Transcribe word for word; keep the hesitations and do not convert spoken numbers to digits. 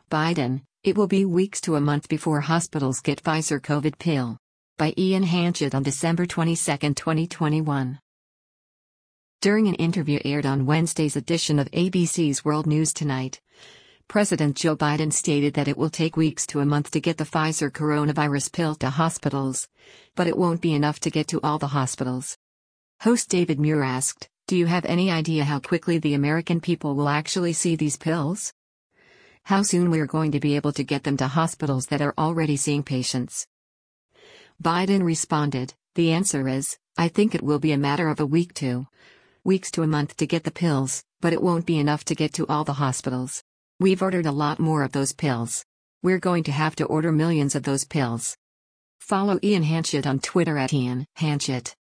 Biden, it will be weeks to a month before hospitals get Pfizer COVID pill. By Ian Hanchett on December twenty-second, twenty twenty-one. During an interview aired on Wednesday's edition of A B C's World News Tonight, President Joe Biden stated that it will take weeks to a month to get the Pfizer coronavirus pill to hospitals, but it won't be enough to get to all the hospitals. Host David Muir asked, "Do you have any idea how quickly the American people will actually see these pills? How soon we're going to be able to get them to hospitals that are already seeing patients?" Biden responded, "The answer is, I think it will be a matter of a week to weeks to a month to get the pills, but it won't be enough to get to all the hospitals. We've ordered a lot more of those pills. We're going to have to order millions of those pills." Follow Ian Hanchett on Twitter at Ian Hanchett.